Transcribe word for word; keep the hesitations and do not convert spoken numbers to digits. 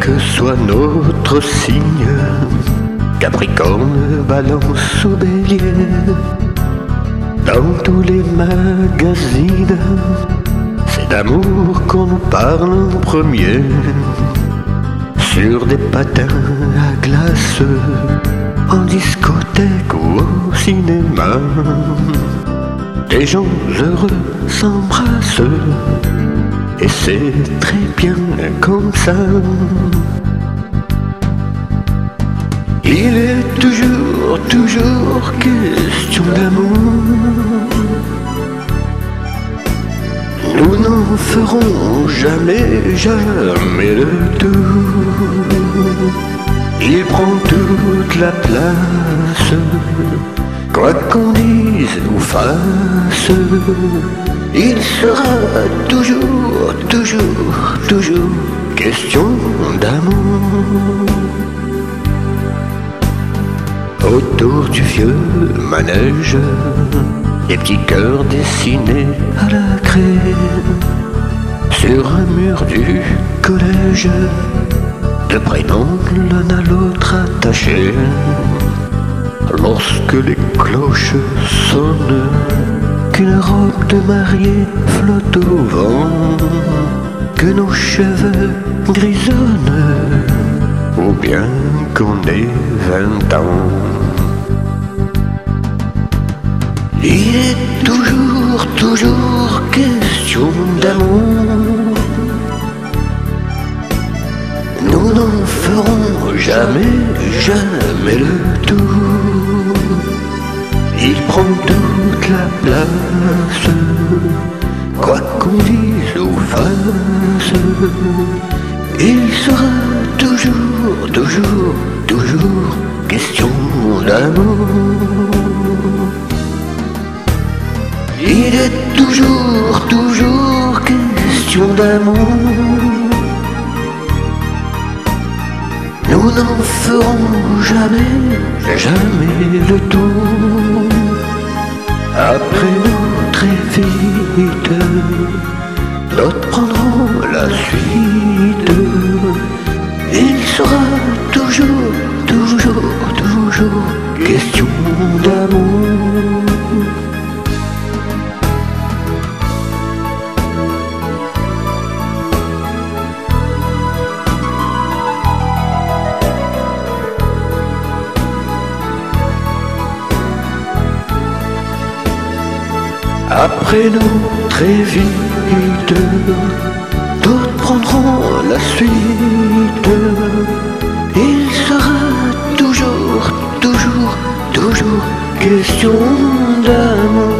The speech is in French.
que soit notre signe, Capricorne, Balance ou Bélier, dans tous les magazines, c'est d'amour qu'on nous parle en premier. Sur des patins à glace, en discothèque ou au cinéma, des gens heureux s'embrassent, et c'est très bien comme ça. Il est toujours, toujours question d'amour. Nous n'en ferons jamais, jamais le tour. Il prend toute la place, quoi qu'on dise ou fasse. Il sera toujours, toujours, toujours question d'amour. Autour du vieux manège, des petits cœurs dessinés à la craie. Sur un mur du collège, deux prénoms l'un à l'autre attachés. Lorsque les cloches sonnent, qu'une robe de mariée flotte au vent, que nos cheveux grisonnent, ou bien qu'on ait vingt ans. Il est toujours, toujours question d'amour. Nous n'en ferons jamais, jamais le tour. Il prend toute la place, quoi qu'on dise ou fasse. Il sera toujours, toujours, toujours question d'amour. Il est toujours, toujours question d'amour. Nous n'en ferons jamais, jamais le tour. Après nous très vite, d'autres prendront la suite. Il sera toujours, toujours, toujours question d'amour. Après nous, très vite, d'autres prendront la suite. Il sera toujours, toujours, toujours question d'amour.